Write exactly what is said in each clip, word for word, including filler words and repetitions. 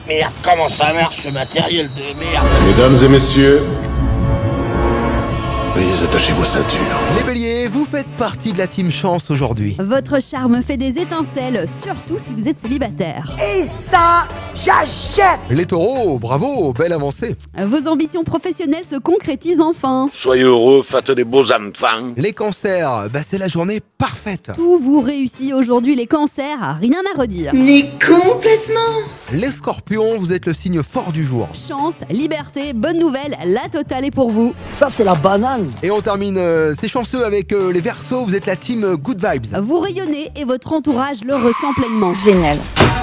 Merde, comment ça marche ce matériel de merde? Mesdames et messieurs, veuillez attacher vos ceintures. Les béliers, vous faites partie de la team chance aujourd'hui. Votre charme fait des étincelles, surtout si vous êtes célibataire. Et ça, j'achète! Les taureaux, bravo, belle avancée. Vos ambitions professionnelles se concrétisent enfin. Soyez heureux, faites des beaux enfants. Les cancers, bah c'est la journée parfaite. Tout vous réussit aujourd'hui les cancers, rien à redire. Mais complètement! Les scorpions, vous êtes le signe fort du jour. Chance, liberté, bonne nouvelle, la totale est pour vous. Ça, c'est la banane! Et on termine euh, ces chanceux avec euh, les Verseaux, vous êtes la team euh, Good Vibes. Vous rayonnez et votre entourage le ressent pleinement. Génial!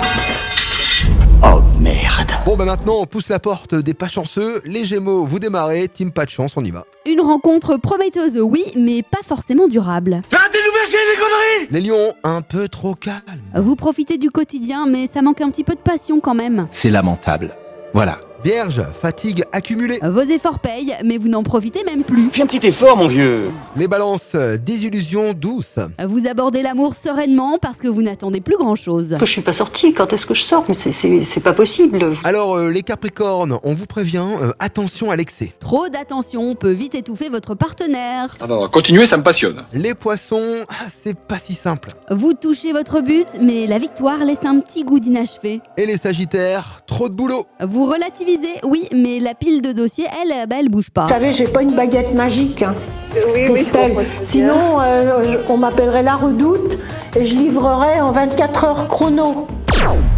Oh merde. Bon bah maintenant on pousse la porte des pas chanceux, les Gémeaux vous démarrez, team pas de chance, on y va. Une rencontre prometteuse, oui, mais pas forcément durable. T'as des nouvelles, j'ai des conneries. Les lions, un peu trop calme. Vous profitez du quotidien, mais ça manque un petit peu de passion quand même. C'est lamentable. Voilà. Vierge, fatigue accumulée. Vos efforts payent, mais vous n'en profitez même plus. Fais un petit effort, mon vieux. Les balances, désillusion douce. Vous abordez l'amour sereinement parce que vous n'attendez plus grand-chose. Je suis pas sortie, quand est-ce que je sors? Mais c'est, c'est, c'est pas possible. Alors euh, les capricornes, on vous prévient, euh, attention à l'excès. Trop d'attention peut vite étouffer votre partenaire. Alors, continuez, ça me passionne. Les poissons, ah, c'est pas si simple. Vous touchez votre but, mais la victoire laisse un petit goût d'inachevé. Et les sagittaires, trop de boulot. Vous relativisez, oui, mais la pile de dossiers, elle, bah, elle bouge pas. Vous savez, j'ai pas une baguette magique, hein, Christelle. Sinon, euh, je- on m'appellerait la Redoute et je livrerais en vingt-quatre heures chrono.